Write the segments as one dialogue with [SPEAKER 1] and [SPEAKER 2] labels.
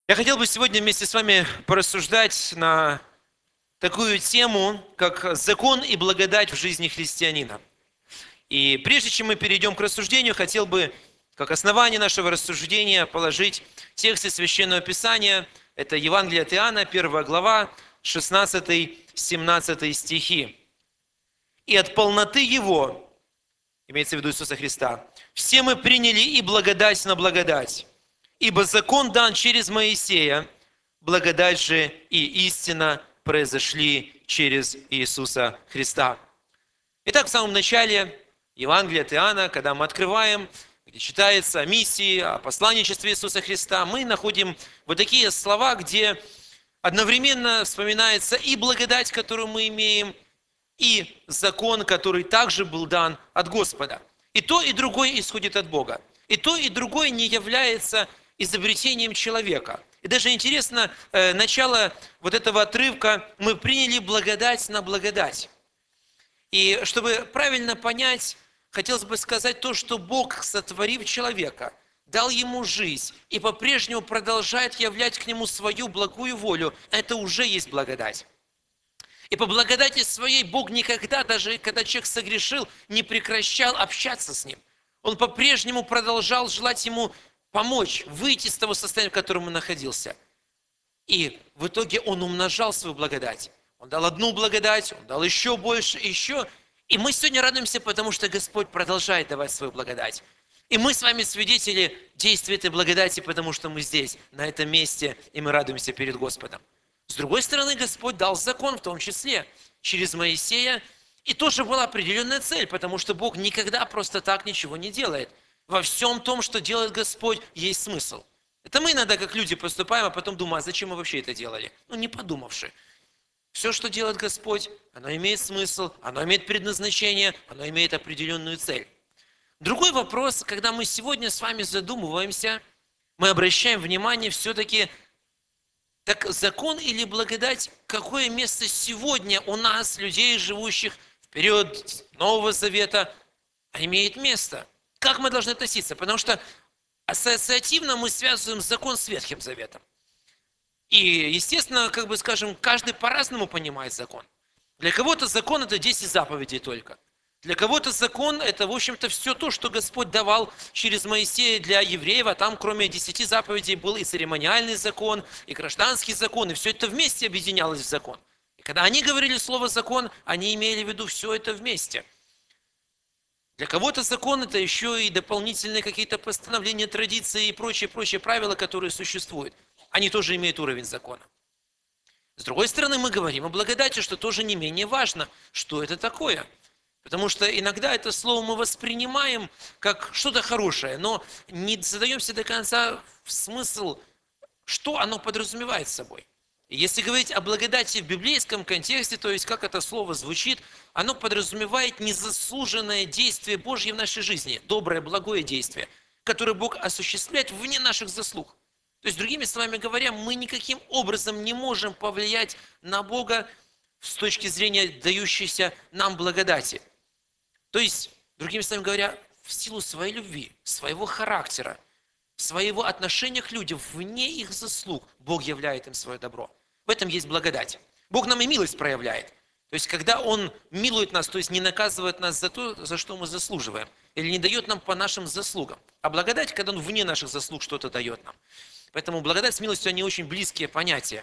[SPEAKER 1] Я хотел бы сегодня вместе с вами порассуждать на такую тему, как закон и благодать в жизни христианина. И прежде чем мы перейдем к рассуждению, хотел бы, как основание нашего рассуждения, положить тексты Священного Писания. Это Евангелие от Иоанна, 1 глава, 16-17 стихи. «И от полноты Его, имеется в виду Иисуса Христа, все мы приняли и благодать на благодать. Ибо закон дан через Моисея, благодать же и истина произошли через Иисуса Христа». Итак, в самом начале Евангелия от Иоанна, когда мы открываем, где читается о миссии, о посланничестве Иисуса Христа, мы находим вот такие слова, где одновременно вспоминается и благодать, которую мы имеем, и закон, который также был дан от Господа. И то, и другое исходит от Бога. И то, и другое не является изобретением человека. И даже интересно, начало вот этого отрывка: «Мы приняли благодать на благодать». И чтобы правильно понять, хотелось бы сказать то, что Бог, сотворив человека, дал ему жизнь и по-прежнему продолжает являть к нему свою благую волю. Это уже есть благодать. И по благодати своей Бог никогда, даже когда человек согрешил, не прекращал общаться с ним. Он по-прежнему продолжал желать ему помочь выйти из того состояния, в котором он находился. И в итоге он умножал свою благодать. Он дал одну благодать, он дал еще больше, еще. И мы сегодня радуемся, потому что Господь продолжает давать свою благодать. И мы с вами свидетели действия этой благодати, потому что мы здесь, на этом месте, и мы радуемся перед Господом. С другой стороны, Господь дал закон, в том числе через Моисея, и тоже была определенная цель, потому что Бог никогда просто так ничего не делает. Во всем том, что делает Господь, есть смысл. Это мы иногда как люди поступаем, а потом думаем, а зачем мы вообще это делали? Не подумавши. Все, что делает Господь, оно имеет смысл, оно имеет предназначение, оно имеет определенную цель. Другой вопрос, когда мы сегодня с вами задумываемся, мы обращаем внимание все-таки, так закон или благодать, какое место сегодня у нас, людей, живущих в период Нового Завета, имеет место? Как мы должны относиться? Потому что ассоциативно мы связываем закон с Ветхим Заветом. И, естественно, каждый по-разному понимает закон. Для кого-то закон – это 10 заповедей только. Для кого-то закон – это, в общем-то, все то, что Господь давал через Моисея для евреев, а там, кроме 10 заповедей, был и церемониальный закон, и гражданский закон, и все это вместе объединялось в закон. И когда они говорили слово «закон», они имели в виду все это вместе. Для кого-то закон – это еще и дополнительные какие-то постановления, традиции и прочие правила, которые существуют. Они тоже имеют уровень закона. С другой стороны, мы говорим о благодати, что тоже не менее важно, что это такое. Потому что иногда это слово мы воспринимаем как что-то хорошее, но не задаемся до конца в смысл, что оно подразумевает собой. И если говорить о благодати в библейском контексте, то есть как это слово звучит, оно подразумевает незаслуженное действие Божье в нашей жизни, доброе, благое действие, которое Бог осуществляет вне наших заслуг. То есть, другими словами говоря, мы никаким образом не можем повлиять на Бога с точки зрения дающейся нам благодати. То есть, другими словами говоря, в силу своей любви, своего характера, своего отношения к людям, вне их заслуг, Бог являет им свое добро. В этом есть благодать. Бог нам и милость проявляет. То есть, когда Он милует нас, то есть не наказывает нас за то, за что мы заслуживаем, или не дает нам по нашим заслугам. А благодать, когда Он вне наших заслуг что-то дает нам. Поэтому благодать с милостью, они очень близкие понятия.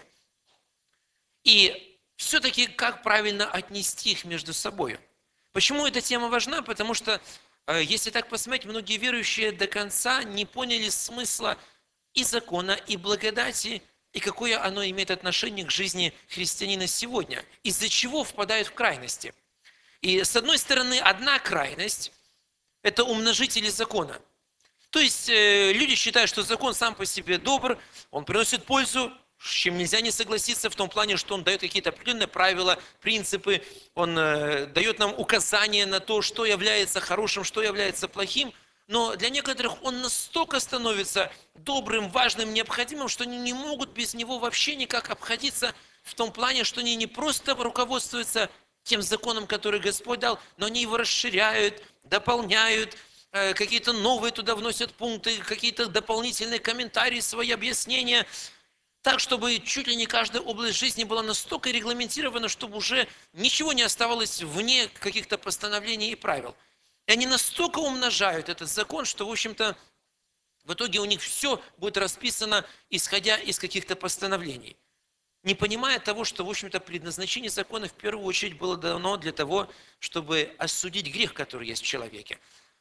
[SPEAKER 1] И все-таки как правильно отнести их между собой? Почему эта тема важна? Потому что, если так посмотреть, многие верующие до конца не поняли смысла и закона, и благодати, и какое оно имеет отношение к жизни христианина сегодня, из-за чего впадают в крайности. И с одной стороны, одна крайность – это умножители закона. То есть люди считают, что закон сам по себе добр, он приносит пользу, с чем нельзя не согласиться в том плане, что он дает какие-то определенные правила, принципы, он дает нам указания на то, что является хорошим, что является плохим. Но для некоторых он настолько становится добрым, важным, необходимым, что они не могут без него вообще никак обходиться в том плане, что они не просто руководствуются тем законом, который Господь дал, но они его расширяют, дополняют, какие-то новые туда вносят пункты, какие-то дополнительные комментарии, свои объяснения. так, чтобы чуть ли не каждая область жизни была настолько регламентирована, чтобы уже ничего не оставалось вне каких-то постановлений и правил. И они настолько умножают этот закон, что, в общем-то, в итоге у них все будет расписано, исходя из каких-то постановлений. Не понимая того, что, в общем-то, предназначение закона в первую очередь было дано для того, чтобы осудить грех, который есть в человеке.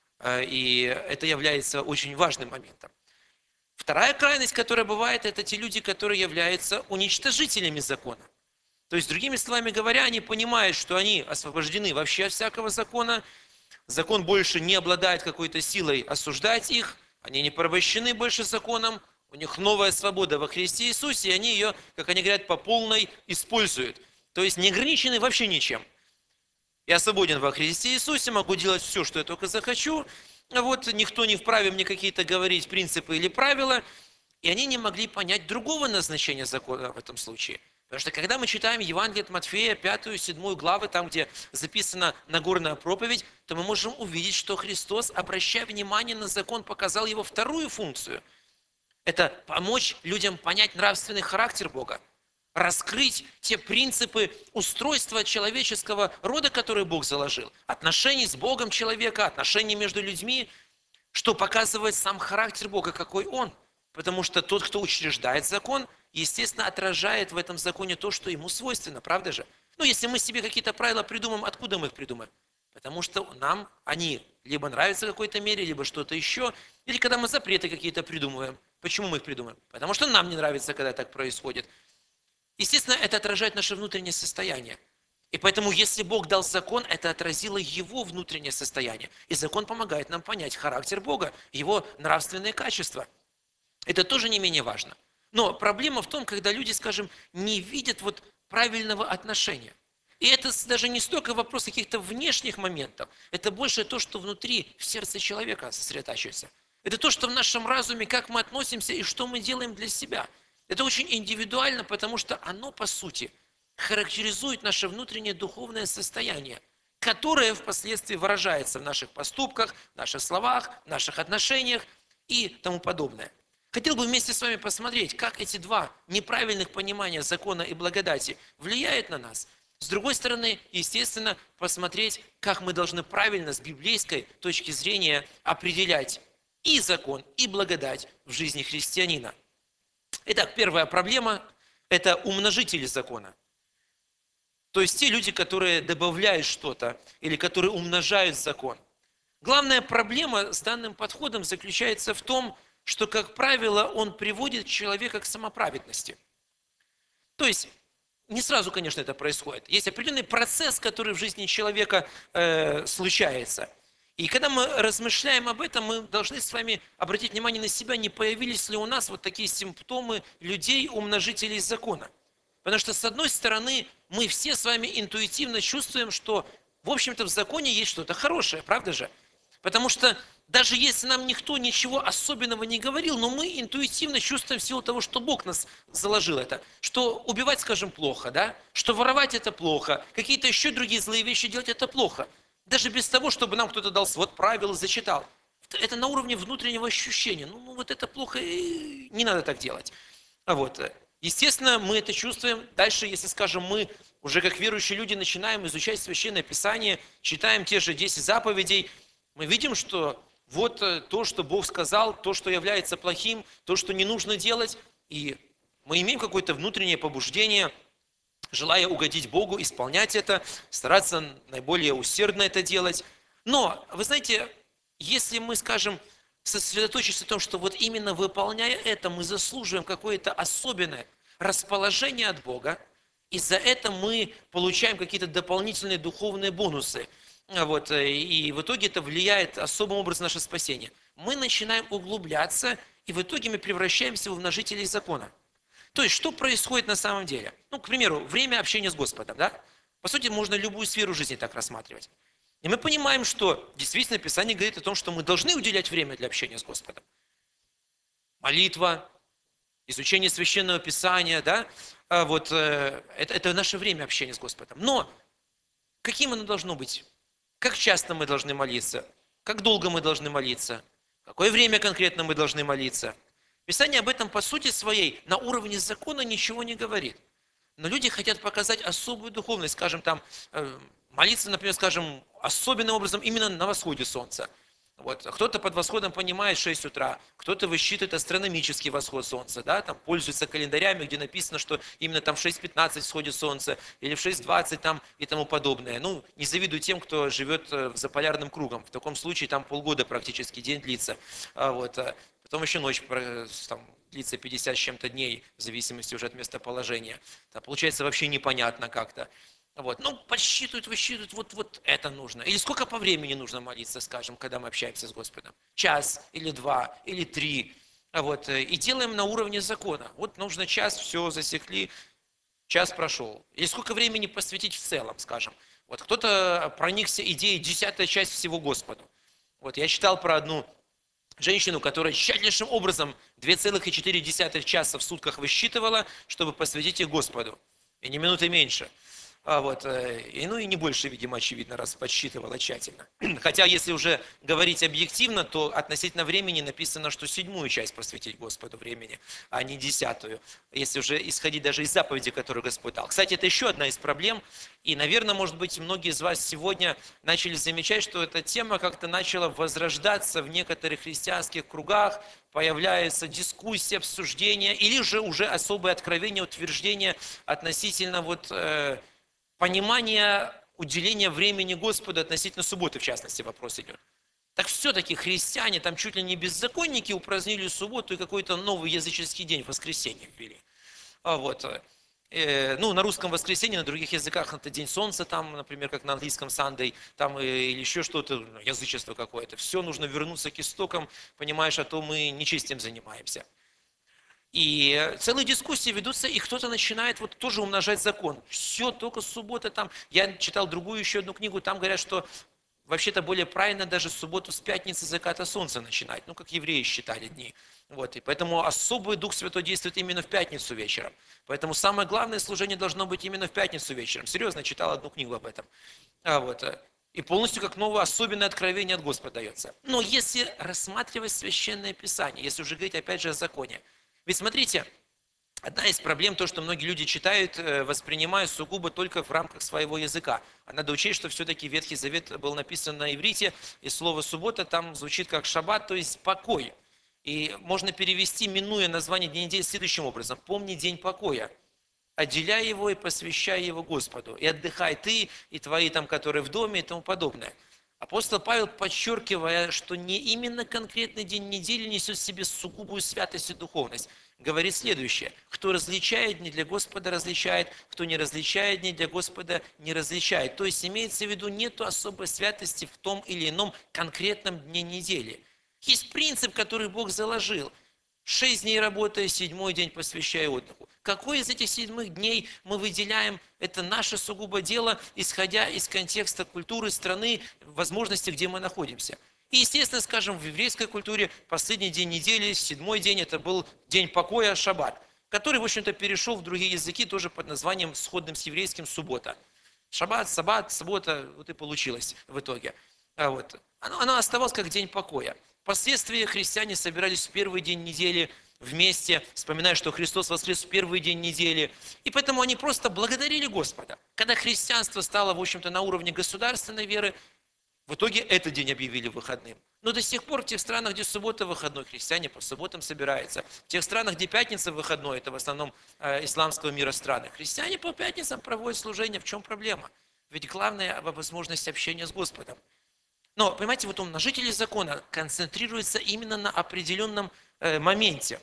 [SPEAKER 1] И это является очень важным моментом. Вторая крайность, которая бывает, это те люди, которые являются уничтожителями закона. То есть, другими словами говоря, они понимают, что они освобождены вообще от всякого закона, закон больше не обладает какой-то силой осуждать их, они не порабощены больше законом, у них новая свобода во Христе Иисусе, и они ее, как они говорят, по полной используют. То есть не ограничены вообще ничем. Я свободен во Христе Иисусе, могу делать все, что я только захочу, вот никто не вправе мне какие-то говорить принципы или правила, и они не могли понять другого назначения закона в этом случае. Потому что когда мы читаем Евангелие от Матфея, 5-7 главы, там, где записана Нагорная проповедь, то мы можем увидеть, что Христос, обращая внимание на закон, показал его вторую функцию. Это помочь людям понять нравственный характер Бога, раскрыть те принципы устройства человеческого рода, которые Бог заложил, отношений с Богом человека, отношений между людьми, что показывает сам характер Бога, какой Он. Потому что тот, кто учреждает закон, естественно, отражает в этом законе то, что ему свойственно, правда же? Ну, если мы себе какие-то правила придумаем, откуда мы их придумаем? Потому что нам они либо нравятся в какой-то мере, либо что-то еще, или когда мы запреты какие-то придумываем. Почему мы их придумаем? Потому что нам не нравится, когда так происходит. Естественно, это отражает наше внутреннее состояние. И поэтому, если Бог дал закон, это отразило Его внутреннее состояние. И закон помогает нам понять характер Бога, Его нравственные качества. Это тоже не менее важно. Но проблема в том, когда люди, скажем, не видят вот правильного отношения. И это даже не столько вопрос каких-то внешних моментов, это больше то, что внутри, в сердце человека сосредотачивается. Это то, что в нашем разуме, как мы относимся и что мы делаем для себя. Это очень индивидуально, потому что оно, по сути, характеризует наше внутреннее духовное состояние, которое впоследствии выражается в наших поступках, в наших словах, в наших отношениях и тому подобное. Хотел бы вместе с вами посмотреть, как эти два неправильных понимания закона и благодати влияют на нас. С другой стороны, естественно, посмотреть, как мы должны правильно с библейской точки зрения определять и закон, и благодать в жизни христианина. Итак, первая проблема – это умножители закона. То есть те люди, которые добавляют что-то или которые умножают закон. Главная проблема с данным подходом заключается в том, что, как правило, он приводит человека к самоправедности. То есть, не сразу, конечно, это происходит. Есть определенный процесс, который в жизни человека случается. И когда мы размышляем об этом, мы должны с вами обратить внимание на себя, не появились ли у нас вот такие симптомы людей, умножителей закона. Потому что, с одной стороны, мы все с вами интуитивно чувствуем, что, в общем-то, в законе есть что-то хорошее, правда же? Потому что даже если нам никто ничего особенного не говорил, но мы интуитивно чувствуем в силу того, что Бог нас заложил это, что убивать, скажем, плохо, да? Что воровать это плохо, какие-то еще другие злые вещи делать это плохо. Даже без того, чтобы нам кто-то дал свод правил и зачитал. Это на уровне внутреннего ощущения. Ну вот это плохо, не надо так делать. Естественно, мы это чувствуем. Дальше, если, скажем, мы уже как верующие люди начинаем изучать Священное Писание, читаем те же 10 заповедей, мы видим, что вот то, что Бог сказал, то, что является плохим, то, что не нужно делать, и мы имеем какое-то внутреннее побуждение, желая угодить Богу, исполнять это, стараться наиболее усердно это делать. Но, вы знаете, если мы, скажем, сосредоточимся на том, что вот именно выполняя это, мы заслуживаем какое-то особенное расположение от Бога, и за это мы получаем какие-то дополнительные духовные бонусы. И в итоге это влияет особым образом на наше спасение. Мы начинаем углубляться, и в итоге мы превращаемся в умножителей закона. То есть, что происходит на самом деле? Ну, к примеру, время общения с Господом, да? По сути, можно любую сферу жизни так рассматривать. И мы понимаем, что действительно Писание говорит о том, что мы должны уделять время для общения с Господом. Молитва, изучение Священного Писания, да? Это наше время общения с Господом. Но каким оно должно быть? Как часто мы должны молиться? Как долго мы должны молиться? Какое время конкретно мы должны молиться? Писание об этом по сути своей на уровне закона ничего не говорит. Но люди хотят показать особую духовность, скажем, там, молиться, например, скажем, особенным образом именно на восходе солнца. Вот. Кто-то под восходом понимает 6 утра, кто-то высчитывает астрономический восход солнца, да, там пользуется календарями, где написано, что именно там в 6:15 всходит солнце, или в 6:20 там и тому подобное. Ну, не завидую тем, кто живет за полярным кругом. В таком случае там полгода практически день длится. Вот. Потом еще ночь там, длится 50 с чем-то дней, в зависимости уже от местоположения. Там, получается вообще непонятно как-то. Вот. Ну, подсчитывают, высчитывают, вот это нужно. Или сколько по времени нужно молиться, скажем, когда мы общаемся с Господом? Час, или 2, или 3. Вот. И делаем на уровне закона. Вот нужно час, все, засекли, час прошел. Или сколько времени посвятить в целом, скажем. Вот кто-то проникся идеей 10-я часть всего Господу. Вот я читал про одну женщину, которая тщательнейшим образом 2,4 часа в сутках высчитывала, чтобы посвятить их Господу. И ни минуты меньше. Ну и не больше, видимо, очевидно, раз подсчитывала тщательно. Хотя, если уже говорить объективно, то относительно времени написано, что 7-ю часть посвятить Господу времени, а не 10-ю. Если уже исходить даже из заповеди, которую Господь дал. Кстати, это еще одна из проблем. И, наверное, может быть, многие из вас сегодня начали замечать, что эта тема как-то начала возрождаться в некоторых христианских кругах, появляется дискуссия, обсуждение, или же уже особое откровение, утверждение относительно понимания уделения времени Господу относительно субботы, в частности, вопрос идет. Так все-таки христиане там чуть ли не беззаконники упразднили субботу и какой-то новый языческий день, воскресенье ввели. Ну, на русском воскресенье, на других языках это день солнца, там, например, как на английском Sunday, там, или еще что-то, язычество какое-то. Все, нужно вернуться к истокам, понимаешь, а то мы нечестием занимаемся. И целые дискуссии ведутся, и кто-то начинает вот тоже умножать закон. Все, только суббота там. Я читал другую еще одну книгу, там говорят, что вообще-то более правильно даже субботу с пятницы заката солнца начинать, ну, как евреи считали дни. Вот, и поэтому особый Дух Святой действует именно в пятницу вечером. Поэтому самое главное служение должно быть именно в пятницу вечером. Серьезно, читал одну книгу об этом. И полностью как новое особенное откровение от Господа дается. Но если рассматривать Священное Писание, если уже говорить опять же о законе, ведь смотрите, одна из проблем, то, что многие люди читают, воспринимают сугубо только в рамках своего языка. А надо учесть, что все-таки Ветхий Завет был написан на иврите, и слово «суббота» там звучит как «шаббат», то есть «покой». И можно перевести, минуя название дня недели, следующим образом. «Помни день покоя, отделяй его и посвящай его Господу, и отдыхай ты, и твои там, которые в доме, и тому подобное». Апостол Павел, подчеркивая, что не именно конкретный день недели несет в себе сугубую святость и духовность, говорит следующее. Кто различает дни для Господа, различает, кто не различает дни для Господа, не различает. То есть имеется в виду, нету особой святости в том или ином конкретном дне недели. Есть принцип, который Бог заложил. 6 дней работая, 7-й день посвящая отдыху. Какой из этих 7 дней мы выделяем, это наше сугубо дело, исходя из контекста культуры, страны, возможностей, где мы находимся. И, естественно, скажем, в еврейской культуре последний день недели, 7-й день, это был день покоя, шаббат, который, в общем-то, перешел в другие языки тоже под названием, сходным с еврейским, суббота. Шаббат, саббат, суббота, вот и получилось в итоге. Оно оставалось как день покоя. Впоследствии христиане собирались в первый день недели вместе, вспоминая, что Христос воскрес в первый день недели. И поэтому они просто благодарили Господа. Когда христианство стало, в общем-то, на уровне государственной веры, в итоге этот день объявили выходным. Но до сих пор в тех странах, где суббота выходной, христиане по субботам собираются. В тех странах, где пятница выходной, это в основном исламского мира страны, христиане по пятницам проводят служение. В чем проблема? Ведь главное – возможность общения с Господом. Но, понимаете, вот умножители закона концентрируются именно на определенном моменте.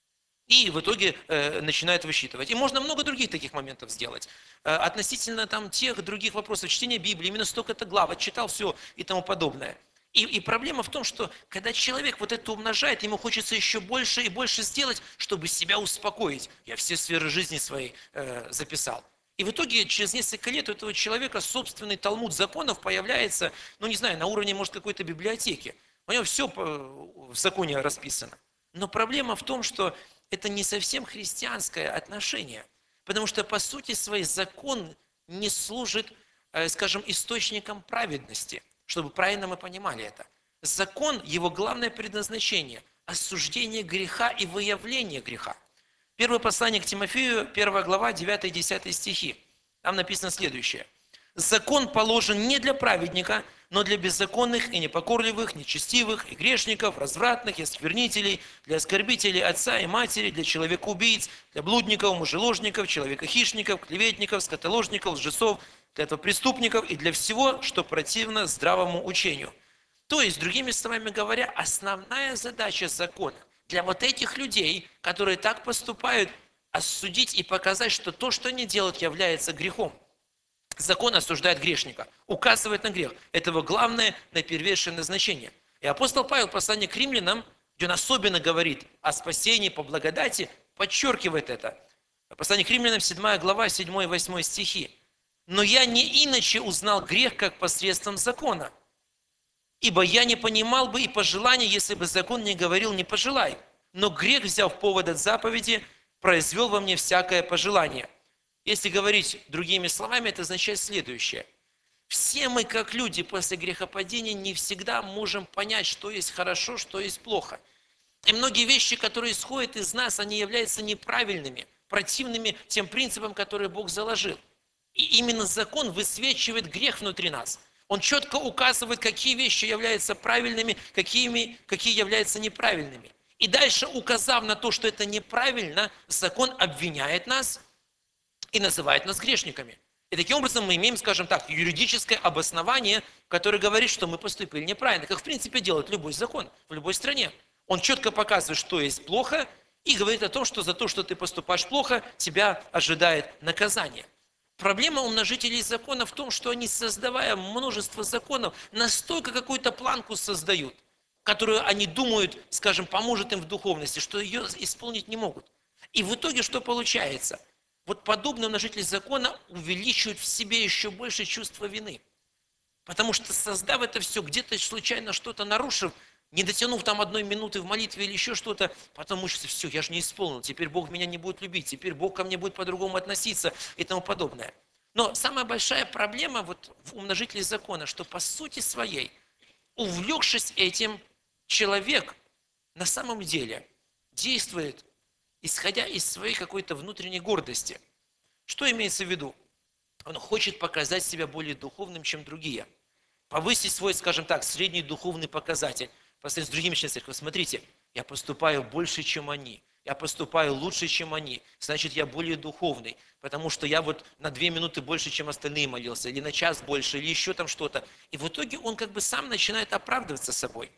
[SPEAKER 1] И в итоге начинают высчитывать. И можно много других таких моментов сделать. Относительно там тех других вопросов, чтения Библии, именно столько-то глав, отчитал все и тому подобное. И проблема в том, что когда человек вот это умножает, ему хочется еще больше и больше сделать, чтобы себя успокоить. Я все сферы жизни своей записал. И в итоге через несколько лет у этого человека собственный талмуд законов появляется, ну не знаю, на уровне, может, какой-то библиотеки. У него все в законе расписано. Но проблема в том, что это не совсем христианское отношение. Потому что по сути своей закон не служит, скажем, источником праведности. Чтобы правильно мы понимали это. Закон, его главное предназначение – осуждение греха и выявление греха. Первое послание к Тимофею, 1 глава, 9 и 10 стихи. Там написано следующее. «Закон положен не для праведника, но для беззаконных и непокорливых, нечестивых и грешников, развратных и осквернителей, для оскорбителей отца и матери, для человека-убийц, для блудников, мужеложников, человека-хищников, клеветников, скотоложников, лжецов, для этого преступников и для всего, что противно здравому учению». То есть, другими словами говоря, основная задача закона для вот этих людей, которые так поступают, осудить и показать, что то, что они делают, является грехом. Закон осуждает грешника, указывает на грех. Это его главное, наипервейшее назначение. И апостол Павел в послании к римлянам, где он особенно говорит о спасении по благодати, подчеркивает это. Послание к римлянам, 7 глава, 7 и 8 стихи. «Но я не иначе узнал грех, как посредством закона. Ибо я не понимал бы и пожелания, если бы закон не говорил «не пожелай». Но грех, взяв повод от заповеди, произвел во мне всякое пожелание». Если говорить другими словами, это означает следующее. Все мы, как люди, после грехопадения не всегда можем понять, что есть хорошо, что есть плохо. И многие вещи, которые исходят из нас, они являются неправильными, противными тем принципам, которые Бог заложил. И именно закон высвечивает грех внутри нас. Он четко указывает, какие вещи являются правильными, какие являются неправильными. И дальше, указав на то, что это неправильно, закон обвиняет нас и называет нас грешниками. И таким образом мы имеем, скажем так, юридическое обоснование, которое говорит, что мы поступили неправильно, как в принципе делает любой закон в любой стране. Он четко показывает, что есть плохо, и говорит о том, что за то, что ты поступаешь плохо, тебя ожидает наказание. Проблема умножителей закона в том, что они, создавая множество законов, настолько какую-то планку создают, которую они думают, скажем, поможет им в духовности, что ее исполнить не могут. И в итоге что получается? Вот подобные умножители закона увеличивают в себе еще больше чувство вины. Потому что, создав это все, где-то случайно что-то нарушив, не дотянув там 1 минуты в молитве или еще что-то, потом мучится, все, я же не исполнил, теперь Бог меня не будет любить, теперь Бог ко мне будет по-другому относиться и тому подобное. Но самая большая проблема вот в умножителе закона, что по сути своей, увлекшись этим, человек на самом деле действует, исходя из своей какой-то внутренней гордости. Что имеется в виду? Он хочет показать себя более духовным, чем другие. Повысить свой, скажем так, средний духовный показатель. По сравнению с другими членами церкви. Смотрите, я поступаю больше, чем они. Я поступаю лучше, чем они. Значит, я более духовный. Потому что я вот на 2 минуты больше, чем остальные молился. Или на час больше, или еще там что-то. И в итоге он как бы сам начинает оправдываться собой.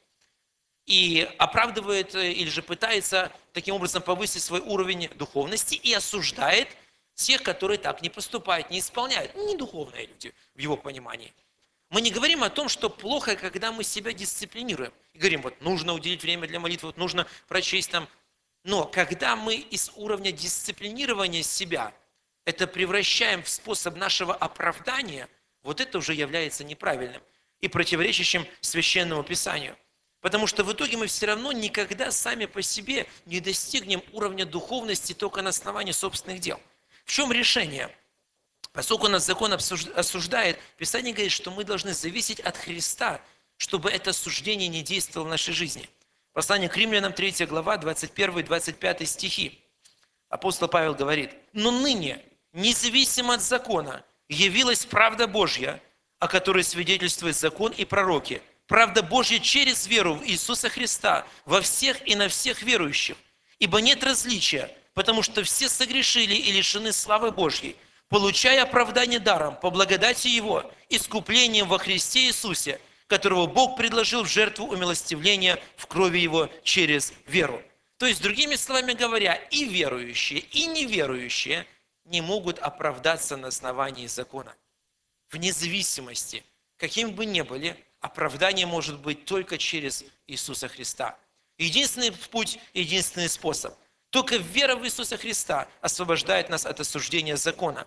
[SPEAKER 1] И оправдывает, или же пытается таким образом повысить свой уровень духовности и осуждает тех, которые так не поступают, не исполняют. Не духовные люди в его понимании. Мы не говорим о том, что плохо, когда мы себя дисциплинируем. И говорим, вот нужно уделить время для молитвы, вот нужно прочесть там. Но когда мы из уровня дисциплинирования себя это превращаем в способ нашего оправдания, вот это уже является неправильным и противоречащим Священному Писанию. Потому что в итоге мы все равно никогда сами по себе не достигнем уровня духовности только на основании собственных дел. В чем решение? Поскольку нас закон осуждает, Писание говорит, что мы должны зависеть от Христа, чтобы это осуждение не действовало в нашей жизни. Послание к римлянам, 3 глава, 21 и 25 стихи. Апостол Павел говорит, «Но ныне, независимо от закона, явилась правда Божья, о которой свидетельствует закон и пророки, правда Божья через веру в Иисуса Христа во всех и на всех верующих. Ибо нет различия, потому что все согрешили и лишены славы Божьей, получая оправдание даром по благодати Его, искуплением во Христе Иисусе, которого Бог предложил в жертву умилостивления в крови Его через веру». То есть, другими словами говоря, и верующие, и неверующие не могут оправдаться на основании закона. Вне зависимости, каким бы ни были, оправдание может быть только через Иисуса Христа. Единственный путь, единственный способ. Только вера в Иисуса Христа освобождает нас от осуждения закона.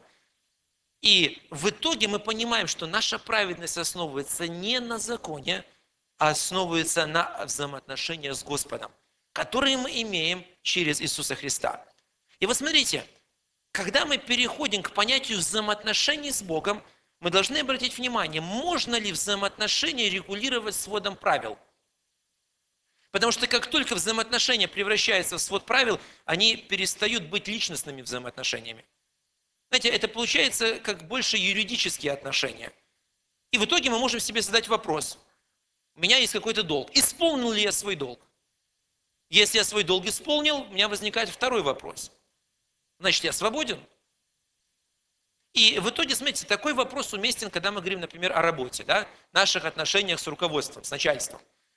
[SPEAKER 1] И в итоге мы понимаем, что наша праведность основывается не на законе, а основывается на взаимоотношениях с Господом, которые мы имеем через Иисуса Христа. И вот смотрите, когда мы переходим к понятию взаимоотношений с Богом, мы должны обратить внимание, можно ли взаимоотношения регулировать сводом правил. Потому что как только взаимоотношения превращаются в свод правил, они перестают быть личностными взаимоотношениями. Знаете, это получается как больше юридические отношения. И в итоге мы можем себе задать вопрос. У меня есть какой-то долг. Исполнил ли я свой долг? Если я свой долг исполнил, у меня возникает второй вопрос. Значит, я свободен? И в итоге, смотрите, такой вопрос уместен, когда мы говорим, например, о работе, да, наших отношениях с руководством, с начальством.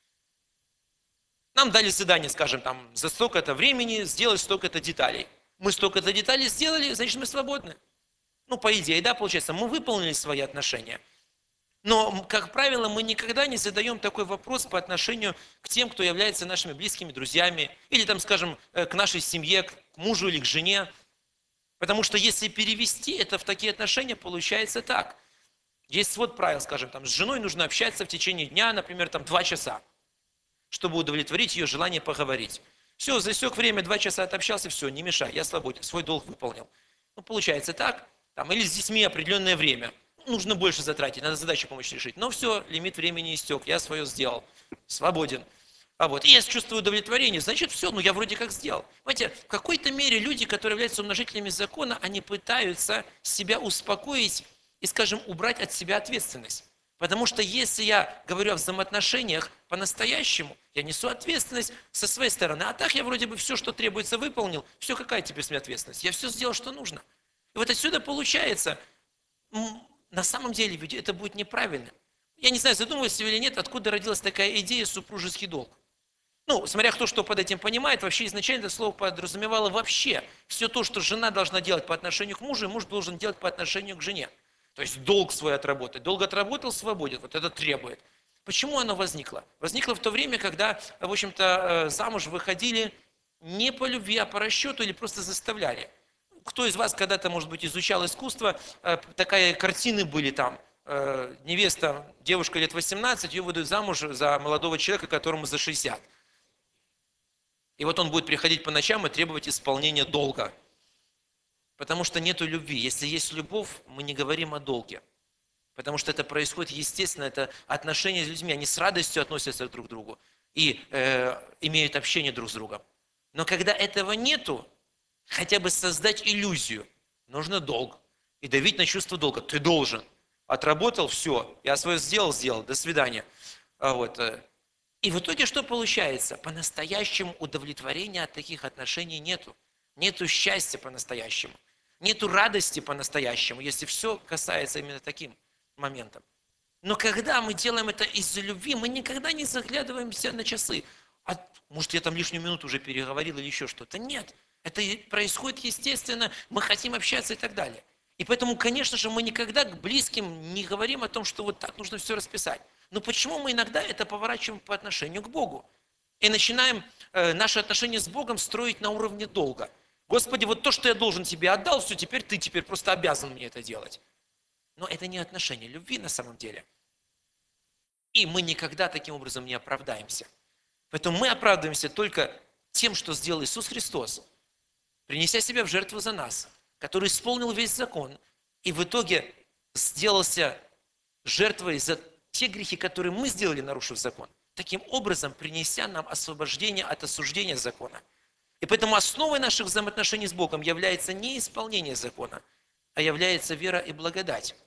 [SPEAKER 1] Нам дали задание, скажем, там, за столько-то времени сделать столько-то деталей. Мы столько-то деталей сделали, значит, мы свободны. Ну, по идее, да, получается, мы выполнили свои отношения. Но, как правило, мы никогда не задаем такой вопрос по отношению к тем, кто является нашими близкими друзьями, или, там, скажем, к нашей семье, к мужу или к жене. Потому что если перевести это в такие отношения, получается так. Есть свод правил, скажем, там, с женой нужно общаться в течение дня, например, там, 2 часа, чтобы удовлетворить ее желание поговорить. Все, засек время, 2 часа отобщался, все, не мешай, я свободен, свой долг выполнил. Ну, получается так. Там, или с детьми определенное время. Нужно больше затратить, надо задачу помочь решить. Но все, лимит времени истек, я свое сделал, свободен. А вот, и я чувствую удовлетворение, значит, все, ну я вроде как сделал. Понимаете, в какой-то мере люди, которые являются умножителями закона, они пытаются себя успокоить и, скажем, убрать от себя ответственность. Потому что если я говорю о взаимоотношениях по-настоящему, я несу ответственность со своей стороны. А так я вроде бы все, что требуется, выполнил. Все, какая теперь с меня ответственность? Я все сделал, что нужно. И вот отсюда получается, на самом деле ведь это будет неправильно. Я не знаю, задумывались или нет, откуда родилась такая идея супружеский долг. Ну, смотря кто что под этим понимает, вообще изначально это слово подразумевало вообще все то, что жена должна делать по отношению к мужу, и муж должен делать по отношению к жене. То есть долг свой отработать. Долг отработал, свободен. Вот это требует. Почему оно возникло? Возникло в то время, когда, в общем-то, замуж выходили не по любви, а по расчету или просто заставляли. Кто из вас когда-то, может быть, изучал искусство, такая картины были там, невеста, девушка лет 18, ее выдают замуж за молодого человека, которому за 60. И вот он будет приходить по ночам и требовать исполнения долга. Потому что нету любви. Если есть любовь, мы не говорим о долге. Потому что это происходит естественно, это отношения с людьми, они с радостью относятся друг к другу и имеют общение друг с другом. Но когда этого нету, хотя бы создать иллюзию, нужно долг. И давить на чувство долга. Ты должен. Отработал, все, я свое сделал, до свидания. Вот. И в итоге что получается? По-настоящему удовлетворения от таких отношений нету. Нету счастья по-настоящему. Нету радости по-настоящему, если все касается именно таким моментом. Но когда мы делаем это из-за любви, мы никогда не заглядываемся на часы. Может, я там лишнюю минуту уже переговорил или еще что-то. Нет. Это происходит естественно, мы хотим общаться и так далее. И поэтому, конечно же, мы никогда к близким не говорим о том, что вот так нужно все расписать. Но почему мы иногда это поворачиваем по отношению к Богу? И начинаем наши отношения с Богом строить на уровне долга. Господи, вот то, что я должен тебе отдал, все, теперь ты просто обязан мне это делать. Но это не отношение любви на самом деле. И мы никогда таким образом не оправдаемся. Поэтому мы оправдываемся только тем, что сделал Иисус Христос, принеся себя в жертву за нас, который исполнил весь закон и в итоге сделался жертвой за те грехи, которые мы сделали, нарушив закон, таким образом принеся нам освобождение от осуждения закона. И поэтому основой наших взаимоотношений с Богом является не исполнение закона, а является вера и благодать.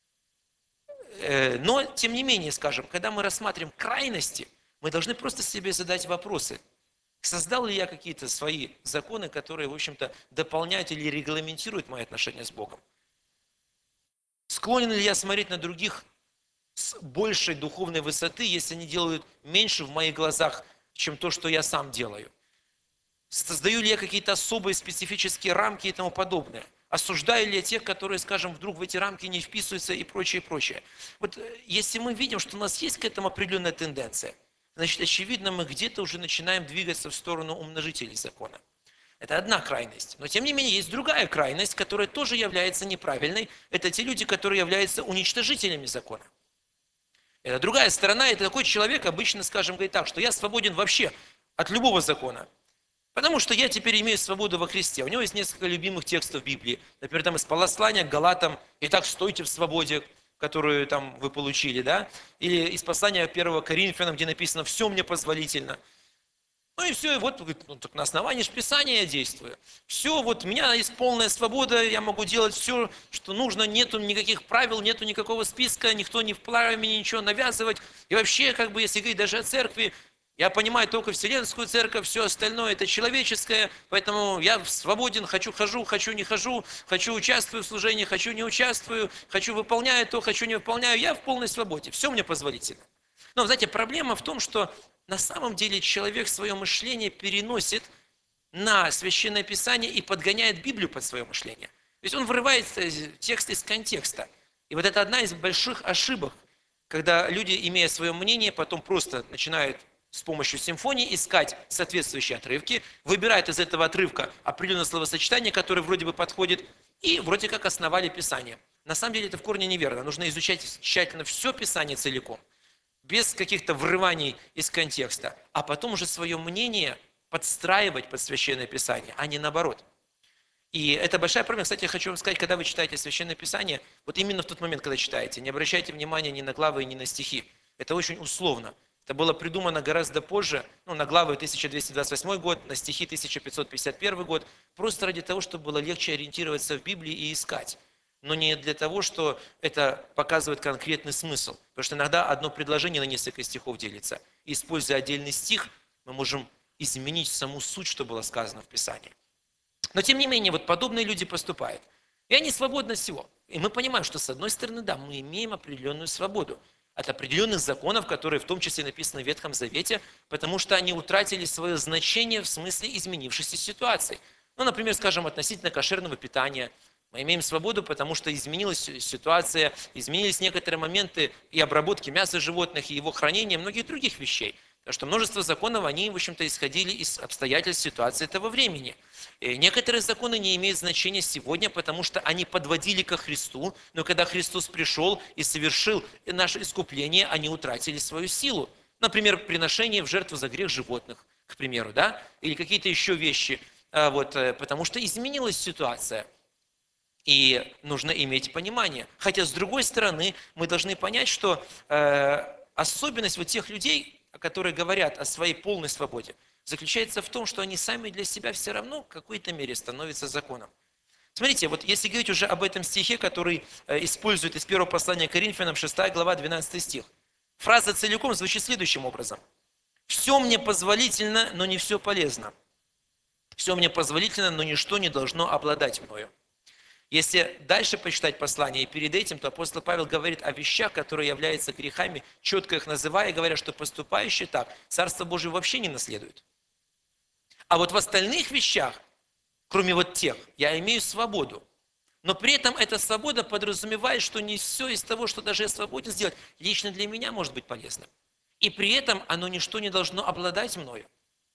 [SPEAKER 1] Но, тем не менее, скажем, когда мы рассматриваем крайности, мы должны просто себе задать вопросы. Создал ли я какие-то свои законы, которые, в общем-то, дополняют или регламентируют мои отношения с Богом? Склонен ли я смотреть на других с большей духовной высоты, если они делают меньше в моих глазах, чем то, что я сам делаю? Создаю ли я какие-то особые специфические рамки и тому подобное? Осуждаю ли я тех, которые, скажем, вдруг в эти рамки не вписываются и прочее, прочее? Вот если мы видим, что у нас есть к этому определенная тенденция, значит, очевидно, мы где-то уже начинаем двигаться в сторону умножителей закона. Это одна крайность. Но, тем не менее, есть другая крайность, которая тоже является неправильной. Это те люди, которые являются уничтожителями закона. Это другая сторона, это такой человек обычно, скажем, говорит так, что я свободен вообще от любого закона. Потому что я теперь имею свободу во Христе. У него есть несколько любимых текстов Библии. Например, там из послания к Галатам «Итак, стойте в свободе», которую там вы получили, да? Или из послания 1 Коринфянам, где написано «Все мне позволительно». Ну и все, и вот говорит, ну, так на основании ж Писания я действую. Все, вот у меня есть полная свобода, я могу делать все, что нужно, нету никаких правил, нету никакого списка, никто не вправе мне ничего навязывать. И вообще, как бы, если говорить даже о церкви, я понимаю только Вселенскую церковь, все остальное это человеческое, поэтому я свободен, хочу хожу, хочу не хожу, хочу участвую в служении, хочу не участвую, хочу выполняю то, хочу не выполняю, я в полной свободе, все мне позволительно. Но, знаете, проблема в том, что на самом деле человек свое мышление переносит на Священное Писание и подгоняет Библию под свое мышление. То есть он вырывает текст из контекста. И вот это одна из больших ошибок, когда люди, имея свое мнение, потом просто начинают с помощью симфонии искать соответствующие отрывки, выбирают из этого отрывка определенное словосочетание, которое вроде бы подходит, и вроде как основали Писание. На самом деле это в корне неверно. Нужно изучать тщательно все Писание целиком, без каких-то врываний из контекста, а потом уже свое мнение подстраивать под Священное Писание, а не наоборот. И это большая проблема. Кстати, я хочу вам сказать, когда вы читаете Священное Писание, вот именно в тот момент, когда читаете, не обращайте внимания ни на главы, ни на стихи. Это очень условно. Это было придумано гораздо позже, ну, на главы 1228 год, на стихи 1551 год, просто ради того, чтобы было легче ориентироваться в Библии и искать. Но не для того, что это показывает конкретный смысл. Потому что иногда одно предложение на несколько стихов делится. И, используя отдельный стих, мы можем изменить саму суть, что было сказано в Писании. Но тем не менее, вот подобные люди поступают. И они свободны от всего. И мы понимаем, что с одной стороны, да, мы имеем определенную свободу от определенных законов, которые в том числе написаны в Ветхом Завете, потому что они утратили свое значение в смысле изменившейся ситуации. Ну, например, скажем, относительно кошерного питания. Мы имеем свободу, потому что изменилась ситуация, изменились некоторые моменты и обработки мяса животных, и его хранения, и многих других вещей. Потому что множество законов, они, в общем-то, исходили из обстоятельств ситуации этого времени. И некоторые законы не имеют значения сегодня, потому что они подводили ко Христу, но когда Христос пришел и совершил наше искупление, они утратили свою силу. Например, приношение в жертву за грех животных, к примеру, да? Или какие-то еще вещи, потому что изменилась ситуация. И нужно иметь понимание. Хотя, с другой стороны, мы должны понять, что особенность вот тех людей, которые говорят о своей полной свободе, заключается в том, что они сами для себя все равно в какой-то мере становятся законом. Смотрите, вот если говорить уже об этом стихе, который использует из первого послания Коринфянам, 6 глава, 12 стих. Фраза целиком звучит следующим образом. «Все мне позволительно, но не все полезно. Все мне позволительно, но ничто не должно обладать мною». Если дальше почитать послание и перед этим, то апостол Павел говорит о вещах, которые являются грехами, четко их называя, и говоря, что поступающий так, Царство Божие вообще не наследует. А вот в остальных вещах, кроме вот тех, я имею свободу. Но при этом эта свобода подразумевает, что не все из того, что даже я свободен сделать, лично для меня может быть полезным. И при этом оно ничто не должно обладать мною.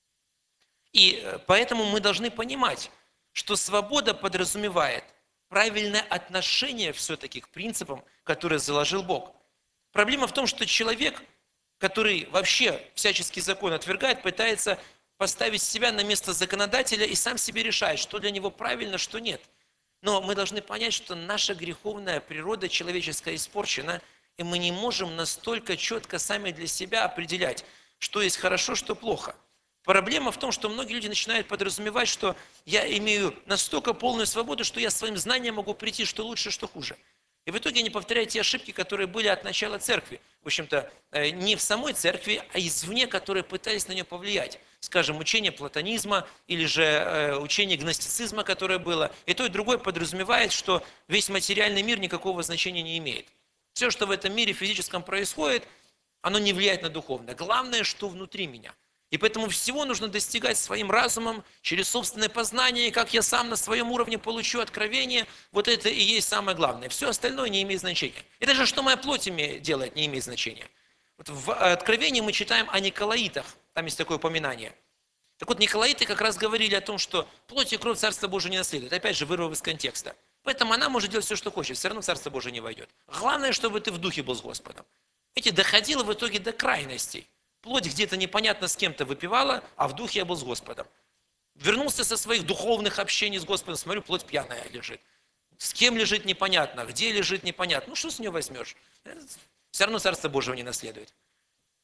[SPEAKER 1] И поэтому мы должны понимать, что свобода подразумевает правильное отношение все-таки к принципам, которые заложил Бог. Проблема в том, что человек, который вообще всяческий закон отвергает, пытается поставить себя на место законодателя и сам себе решает, что для него правильно, что нет. Но мы должны понять, что наша греховная природа человеческая испорчена, и мы не можем настолько четко сами для себя определять, что есть хорошо, что плохо. Проблема в том, что многие люди начинают подразумевать, что я имею настолько полную свободу, что я своим знанием могу прийти, что лучше, что хуже. И в итоге они повторяют те ошибки, которые были от начала церкви. В общем-то, не в самой церкви, а извне, которые пытались на нее повлиять. Скажем, учение платонизма или же учение гностицизма, которое было. И то, и другое подразумевает, что весь материальный мир никакого значения не имеет. Все, что в этом мире физическом происходит, оно не влияет на духовное. Главное, что внутри меня. И поэтому всего нужно достигать своим разумом, через собственное познание, как я сам на своем уровне получу откровение, вот это и есть самое главное. Все остальное не имеет значения. И даже что моя плоть делает, не имеет значения. Вот в Откровении мы читаем о Николаитах, там есть такое упоминание. Так вот, Николаиты как раз говорили о том, что плоть и кровь Царства Божие не наследуют. Опять же, вырвав из контекста. Поэтому она может делать все, что хочет, все равно Царство Божие не войдет. Главное, чтобы ты в духе был с Господом. Эти доходило в итоге до крайностей. Плоть где-то непонятно с кем-то выпивала, а в духе я был с Господом. Вернулся со своих духовных общений с Господом, смотрю, плоть пьяная лежит. С кем лежит непонятно, где лежит непонятно. Ну что с нее возьмешь? Все равно Царство Божьего не наследует.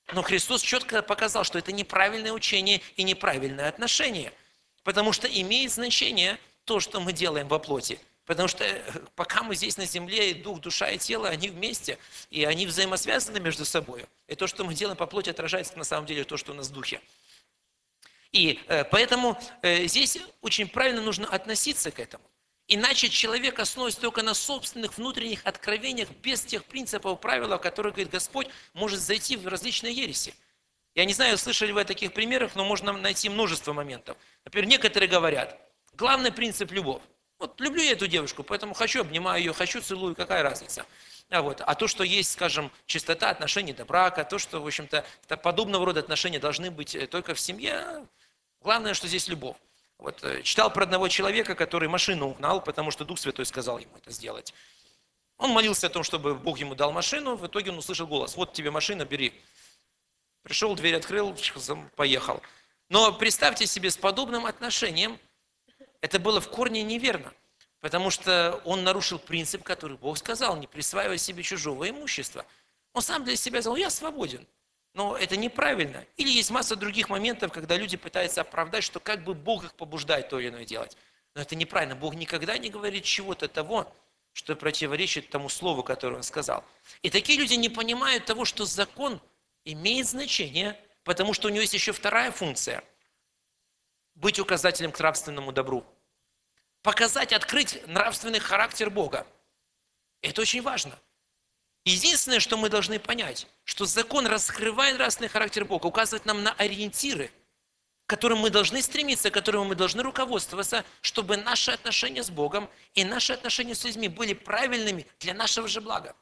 [SPEAKER 1] Но Христос четко показал, что это неправильное учение и неправильное отношение. Потому что имеет значение то, что мы делаем во плоти. Потому что пока мы здесь на земле, и дух, душа и тело, они вместе, и они взаимосвязаны между собой. И то, что мы делаем по плоти, отражается на самом деле то, что у нас в духе. И поэтому здесь очень правильно нужно относиться к этому. Иначе человек, основываясь только на собственных внутренних откровениях, без тех принципов, правил, о которых говорит Господь, может зайти в различные ереси. Я не знаю, слышали вы о таких примерах, но можно найти множество моментов. Например, некоторые говорят, главный принцип – любовь. Вот люблю я эту девушку, поэтому хочу, обнимаю ее, хочу, целую, какая разница. А то, что есть, скажем, чистота отношений до брака, то, что, в общем-то, подобного рода отношения должны быть только в семье, главное, что здесь любовь. Читал про одного человека, который машину угнал, потому что Дух Святой сказал ему это сделать. Он молился о том, чтобы Бог ему дал машину, в итоге он услышал голос: вот тебе машина, бери. Пришел, дверь открыл, поехал. Но представьте себе, с подобным отношением это было в корне неверно, потому что он нарушил принцип, который Бог сказал, не присваивая себе чужого имущества. Он сам для себя сказал: я свободен. Но это неправильно. Или есть масса других моментов, когда люди пытаются оправдать, что как бы Бог их побуждает то или иное делать. Но это неправильно. Бог никогда не говорит чего-то того, что противоречит тому слову, которое Он сказал. И такие люди не понимают того, что закон имеет значение, потому что у него есть еще вторая функция – быть указателем к нравственному добру. Показать, открыть нравственный характер Бога. Это очень важно. Единственное, что мы должны понять, что закон, раскрывая нравственный характер Бога, указывает нам на ориентиры, к которым мы должны стремиться, к которым мы должны руководствоваться, чтобы наши отношения с Богом и наши отношения с людьми были правильными для нашего же блага.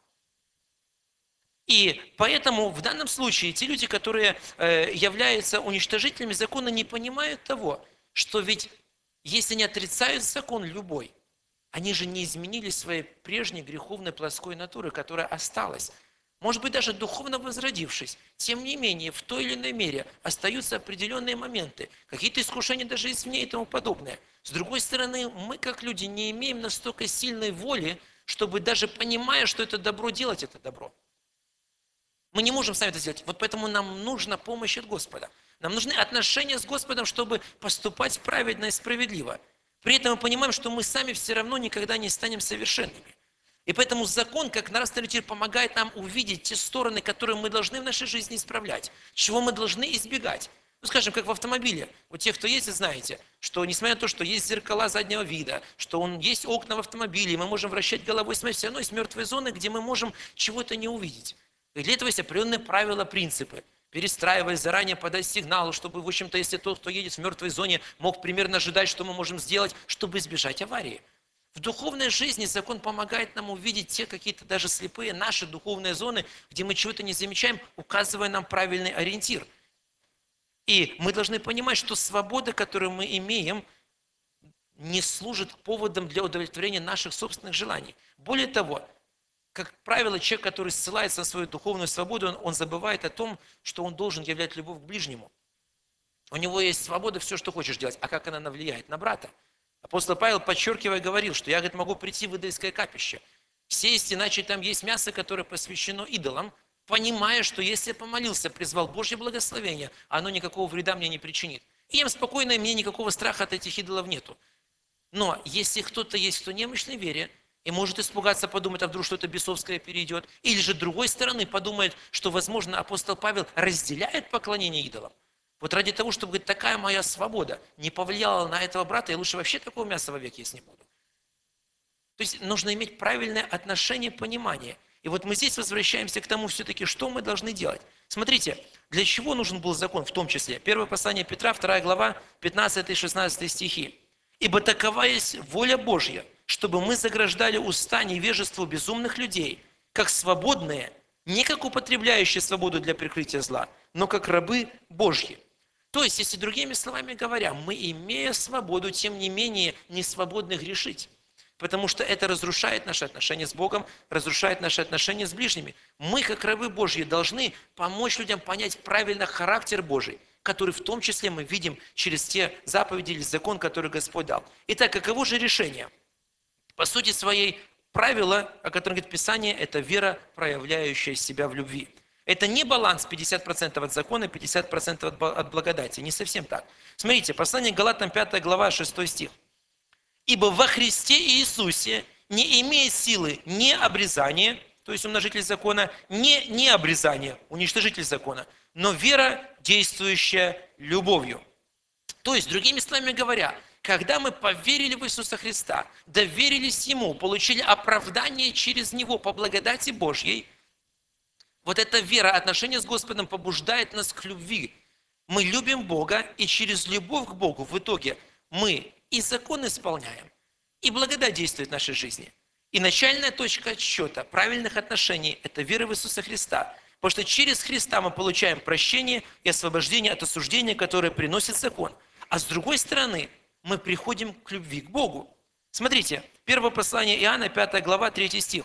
[SPEAKER 1] И поэтому в данном случае те люди, которые являются уничтожителями закона, не понимают того, что ведь если они отрицают закон любой, они же не изменили своей прежней греховной плотской натуры, которая осталась. Может быть, даже духовно возродившись, тем не менее, в той или иной мере остаются определенные моменты, какие-то искушения даже извне и тому подобное. С другой стороны, мы, как люди, не имеем настолько сильной воли, чтобы даже понимая, что это добро, делать это добро. Мы не можем сами это сделать. Вот поэтому нам нужна помощь от Господа. Нам нужны отношения с Господом, чтобы поступать праведно и справедливо. При этом мы понимаем, что мы сами все равно никогда не станем совершенными. И поэтому закон, как нравственный ориентир, помогает нам увидеть те стороны, которые мы должны в нашей жизни исправлять, чего мы должны избегать. Ну, скажем, как в автомобиле. Вот те, кто ездит, знаете, что несмотря на то, что есть зеркала заднего вида, что есть окна в автомобиле, мы можем вращать головой, смотреть, все равно есть мертвые зоны, где мы можем чего-то не увидеть. И для этого есть определенные правила, принципы. Перестраиваясь заранее, подать сигнал, чтобы, в общем-то, если тот, кто едет в мертвой зоне, мог примерно ожидать, что мы можем сделать, чтобы избежать аварии. В духовной жизни закон помогает нам увидеть те какие-то даже слепые наши духовные зоны, где мы чего-то не замечаем, указывая нам правильный ориентир. И мы должны понимать, что свобода, которую мы имеем, не служит поводом для удовлетворения наших собственных желаний. Более того, как правило, человек, который ссылается на свою духовную свободу, он забывает о том, что он должен являть любовь к ближнему. У него есть свобода все, что хочешь делать, а как она влияет на брата? Апостол Павел, подчеркивая, говорил, что я, говорит, могу прийти в идольское капище, сесть, иначе там есть мясо, которое посвящено идолам, понимая, что если я помолился, призвал Божье благословение, оно никакого вреда мне не причинит. И ем спокойно, и мне никакого страха от этих идолов нету. Но если кто-то есть, кто немощной вере, и может испугаться, подумать, а вдруг что-то бесовское перейдет. Или же, с другой стороны, подумает, что, возможно, апостол Павел разделяет поклонение идолам. Вот ради того, чтобы, говорит, такая моя свобода не повлияла на этого брата, я лучше вообще такого мяса вовек есть не буду. То есть нужно иметь правильное отношение, понимание. И вот мы здесь возвращаемся к тому все-таки, что мы должны делать. Смотрите, для чего нужен был закон в том числе? Первое послание Петра, 2 глава, 15-16 стихи. «Ибо такова есть воля Божья, чтобы мы заграждали уста невежеству безумных людей, как свободные, не как употребляющие свободу для прикрытия зла, но как рабы Божьи». То есть, если другими словами говоря, мы, имея свободу, тем не менее не свободны грешить. Потому что это разрушает наши отношения с Богом, разрушает наши отношения с ближними. Мы, как рабы Божьи, должны помочь людям понять правильно характер Божий, который в том числе мы видим через те заповеди или закон, который Господь дал. Итак, каково же решение? По сути своей, правило, о котором говорит Писание, это вера, проявляющая себя в любви. Это не баланс 50% от закона, 50% от благодати. Не совсем так. Смотрите, послание к Галатам 5 глава 6 стих. «Ибо во Христе Иисусе не имеет силы ни обрезания, то есть умножитель закона, не обрезания, уничтожитель закона, но вера, действующая любовью». То есть, другими словами говоря, когда мы поверили в Иисуса Христа, доверились Ему, получили оправдание через Него по благодати Божьей, вот эта вера, отношение с Господом побуждает нас к любви. Мы любим Бога, и через любовь к Богу в итоге мы и закон исполняем, и благодать действует в нашей жизни. И начальная точка отсчета правильных отношений – это вера в Иисуса Христа. Потому что через Христа мы получаем прощение и освобождение от осуждения, которое приносит закон. А с другой стороны, мы приходим к любви к Богу. Смотрите, первое послание Иоанна, 5 глава, 3 стих.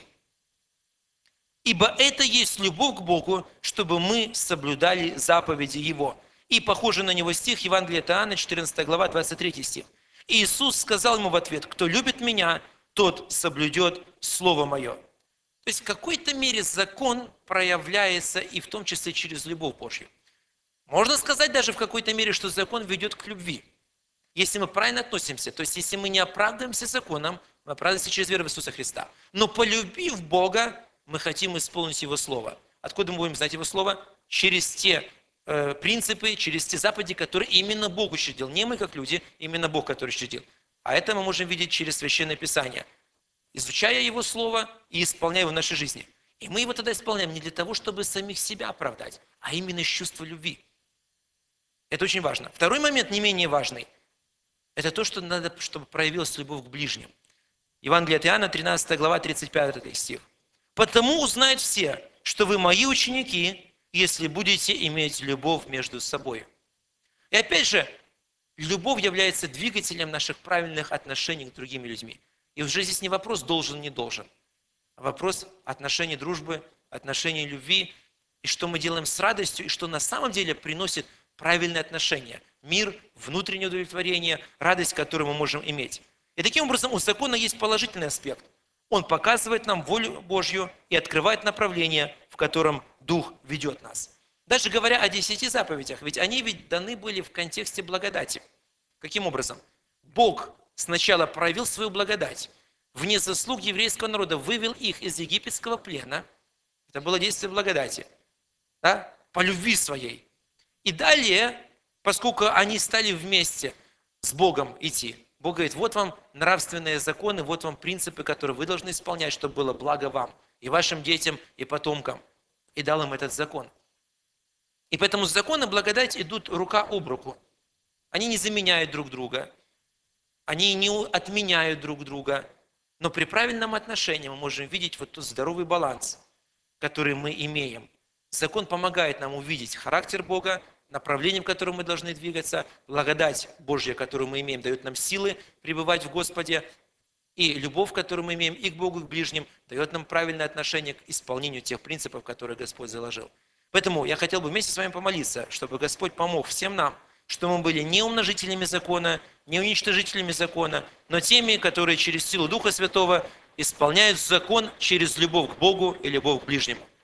[SPEAKER 1] «Ибо это есть любовь к Богу, чтобы мы соблюдали заповеди Его». И похожий на него стих Евангелия от Иоанна, 14 глава, 23 стих. «И Иисус сказал ему в ответ: кто любит Меня, тот соблюдет Слово Мое». То есть в какой-то мере закон проявляется и в том числе через любовь Божью. Можно сказать даже в какой-то мере, что закон ведет к любви. Если мы правильно относимся, то есть если мы не оправдываемся законом, мы оправдываемся через веру в Иисуса Христа. Но полюбив Бога, мы хотим исполнить Его Слово. Откуда мы будем знать Его Слово? Через те принципы, через те заповеди, которые именно Бог учредил. Не мы как люди, именно Бог, который учредил. А это мы можем видеть через Священное Писание, изучая Его Слово и исполняя его в нашей жизни. И мы его тогда исполняем не для того, чтобы самих себя оправдать, а именно из чувства любви. Это очень важно. Второй момент, не менее важный, это то, что надо, чтобы проявилась любовь к ближним. Евангелие от Иоанна, 13 глава, 35 стих. «Потому узнают все, что вы мои ученики, если будете иметь любовь между собой». И опять же, любовь является двигателем наших правильных отношений с другими людьми. И уже здесь не вопрос должен, не должен, а вопрос отношений дружбы, отношений любви, и что мы делаем с радостью, и что на самом деле приносит правильные отношения, мир, внутреннее удовлетворение, радость, которую мы можем иметь. И таким образом у закона есть положительный аспект. Он показывает нам волю Божью и открывает направление, в котором Дух ведет нас. Даже говоря о 10 заповедях, ведь они ведь даны были в контексте благодати. Каким образом? Бог сначала проявил свою благодать, вне заслуг еврейского народа вывел их из египетского плена. Это было действие благодати, да? По любви своей. И далее, поскольку они стали вместе с Богом идти, Бог говорит: вот вам нравственные законы, вот вам принципы, которые вы должны исполнять, чтобы было благо вам, и вашим детям, и потомкам. И дал им этот закон. И поэтому закон и благодать идут рука об руку. Они не заменяют друг друга, они не отменяют друг друга, но при правильном отношении мы можем видеть вот тот здоровый баланс, который мы имеем. Закон помогает нам увидеть характер Бога, направлением, в котором мы должны двигаться, благодать Божья, которую мы имеем, дает нам силы пребывать в Господе, и любовь, которую мы имеем и к Богу, и к ближним, дает нам правильное отношение к исполнению тех принципов, которые Господь заложил. Поэтому я хотел бы вместе с вами помолиться, чтобы Господь помог всем нам, чтобы мы были не умножителями закона, не уничтожителями закона, но теми, которые через силу Духа Святого исполняют закон через любовь к Богу и любовь к ближнему.